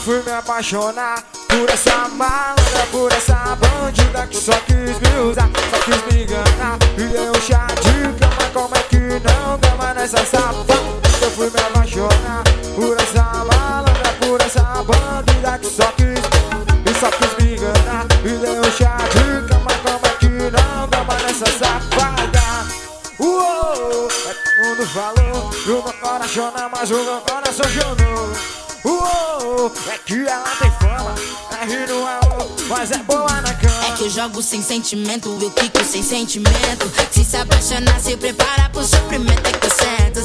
fui me apaixonar por essa malandra, por essa bandida que só quis me usar, só quis me enganar. E deu um chá de cama, como é que não cama nessa safada? Eu fui me apaixonar por essa malandra, por essa bandida que só quis me enganar. E deu um chá de cama, como é que não cama nessa safada? Uou, todo mundo falou, o meu coração não, mas o meu coração chonou. Uou, é que ela tem fama, é rir no alô, mas é boa na cama. É que eu jogo sem sentimento, eu quico sem sentimento. Se apaixonar, se prepara pro sofrimento. É que eu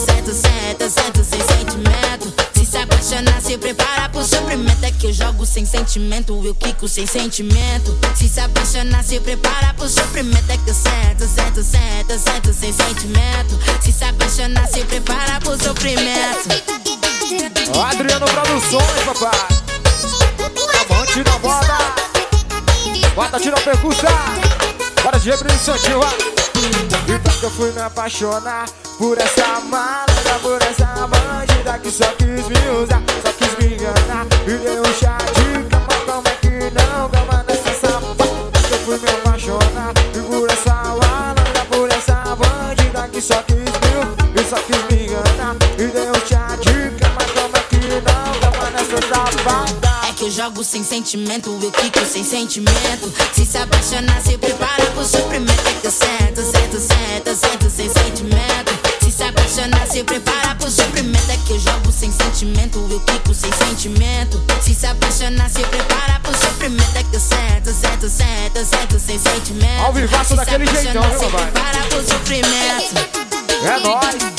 sento sem sentimento. Se apaixonar, se prepara pro sofrimento. É que eu jogo sem sentimento, eu quico sem sentimento. Se apaixonar, se prepara pro sofrimento. É que eu sento sem sentimento. Se apaixonar, se prepara pro sofrimento. Adriano Produções, papai. Amante da moda. Bota, tira a percussão. Bora de Rebrilho Santinho, vai. Então que eu fui me apaixonar por essa malandra, por essa bandida que só quis me usar, só quis me enganar. E deu um chá de cama, como é que não cama nessa safada? Eu fui me apaixonar por essa malandra, por essa bandida que só quis me enganar. E deu um chá de cama, como é que não cama nessa safada? É que eu jogo sem sentimento, eu quico sem sentimento. Se apaixonar, se prepara pro sofrimento. É que eu sento sem sentimento. Se apaixonar, se prepara pro sofrimento. É que eu jogo sem sentimento, eu quico sem sentimento. Se apaixonar, se prepara pro sofrimento. É que eu sento sem sentimento. Ao vivaço daquele jeitão, viu, se papai? prepara pro sofrimento. É nóis.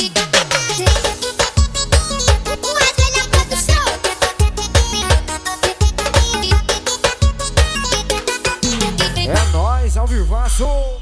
É nóis, ao vivaço.